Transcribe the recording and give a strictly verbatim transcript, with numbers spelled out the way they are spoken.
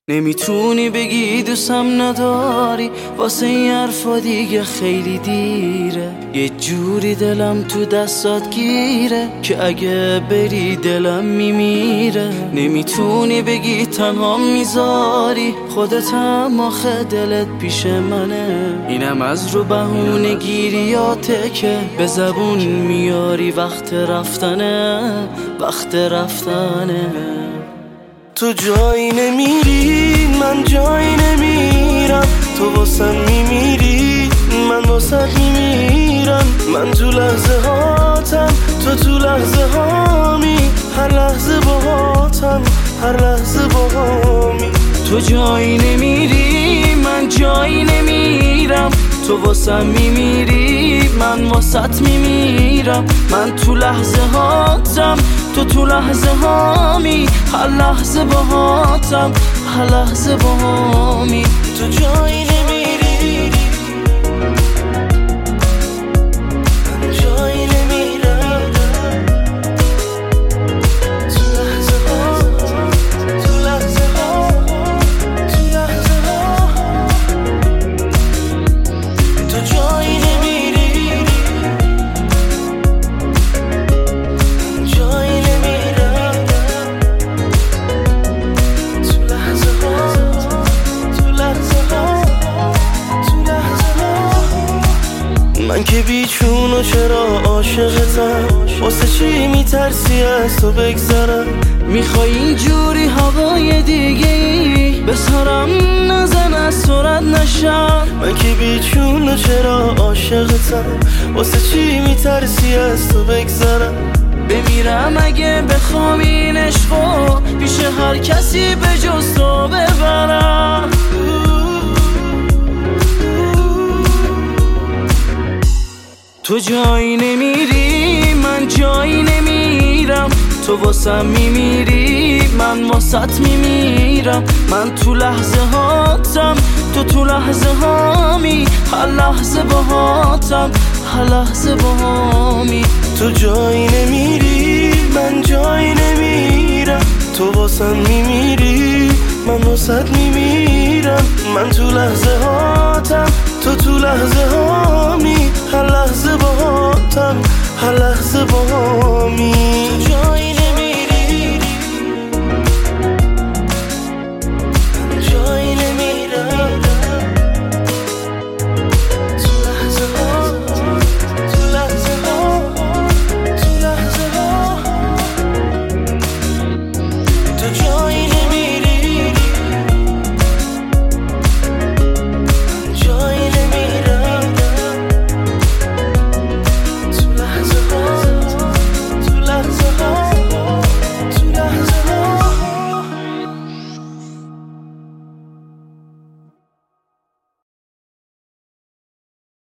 نمیتونی بگی دوستم نداری، واسه این حرفا دیگه خیلی دیره. یه جوری دلم تو دستات گیره که اگه بری دلم میمیره. نمیتونی بگی تنها میذاری، خودت هم آخه دلت پیش منه. اینم از رو بهونه گیریاته که به زبون میاری وقت رفتنه، وقت رفتنه. تو جایی نمیری، من جایی نمیرم. تو واسم میمیری، من واست میمیرم. من تو لحظه هاتم، تو تو لحظه هامی. هر لحظه باهاتم، هر لحظه باهامی. تو جایی نمیری، من جایی نمیرم. تو واسم میمیری، من واسط میمیرم. من تو لحظه هاتم، تو تو لحظه هامی. هر لحظه باهاتم، هر لحظه باهامی. تو جایی نمیری، من جایی نمیرم. تو لحظه ها، تو لحظه ها، تو لحظه ها. تو جایی نمیری، من جایی نمیرم. تو لحظه ها، تو لحظه ها، تو لحظه ها. من که بیچون و چرا عاشقتم، واسه چی میترسی از تو بگذرم؟ میخوای اینجوری هوای دیگه ای بسرم، نزن از صورت نشم. من که بیچون و چرا عاشقتم، واسه چی میترسی از تو بگذرم؟ بمیرم اگه بخوام این عشقو پیش هر کسی به جز تو ببرم. تو جایی نمیری، من جایی نمیرم. تو واسم میمیری، من واسط میمیرم. من تو لحظه هاتم، تو تو لحظه هامی. هر لحظه باهاتم، هر لحظه باهامی. تو جایی نمیری، من جایی نمیرم. تو واسم میمیری، من واسط میمیرم. من تو لحظه هاتم، تو تو لحظه هامی. هر لحظه باهاتم، هر لحظه باهامی. تو جایی